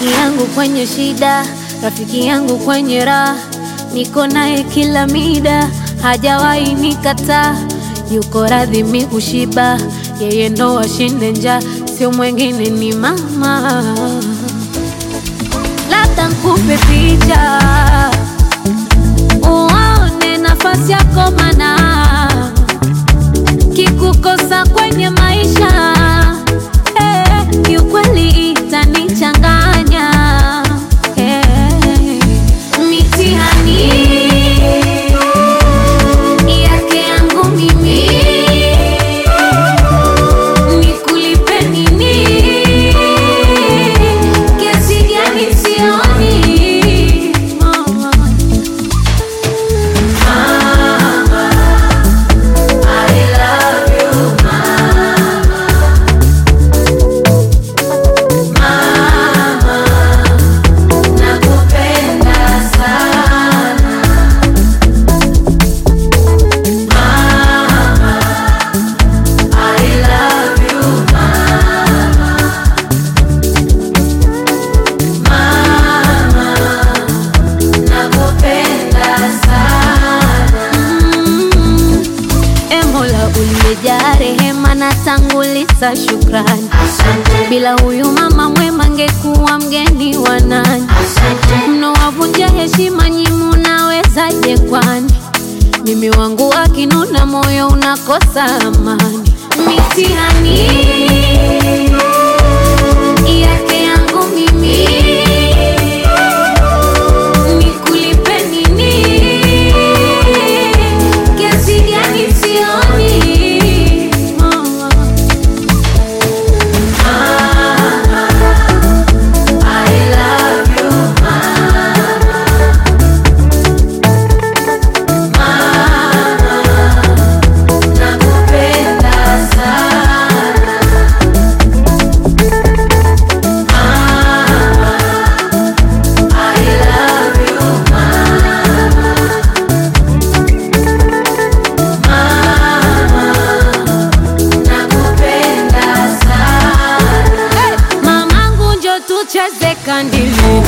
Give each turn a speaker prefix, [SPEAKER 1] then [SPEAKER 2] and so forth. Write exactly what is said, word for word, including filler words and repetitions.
[SPEAKER 1] Rafiki yangu kwenye shida, rafiki yangu kwenye raha, niko naye kila mida, hajawahi nikataa. Yuko radhi mimi kushiba, yeye ndo ashinde njaa, sio mwingine ni mama. Labda nikupe picha uone nafasi yako, mana kikukosa kwenye maisha eh, kiukweli itanichanganya eh. Mitihani yake yangu mimi, nikulipe nini? Kiasi gani sioni. Mama, Mama, I love you mama. Mama, nakupenda sana. Mama, I love you mama. Mama, nakupenda sana. Mm. E Mola uliyejaa rehema, natanguliza shukrani. Bila huyu mama mwema ngekuwa mgeni wa nani? Mnowavunja heshima nyi, munawezaje kwani? Mimi wangu akinuna, moyo unakosa amani. Mitihani yake yangu mimi, nikulipe nini? Kiasi gani sioni. Mama, Mama, I love you mama. Mama, nakupenda sana. Mama, I love you mama. Mama, nakupenda sana. Mamangu njo tucheze kandili.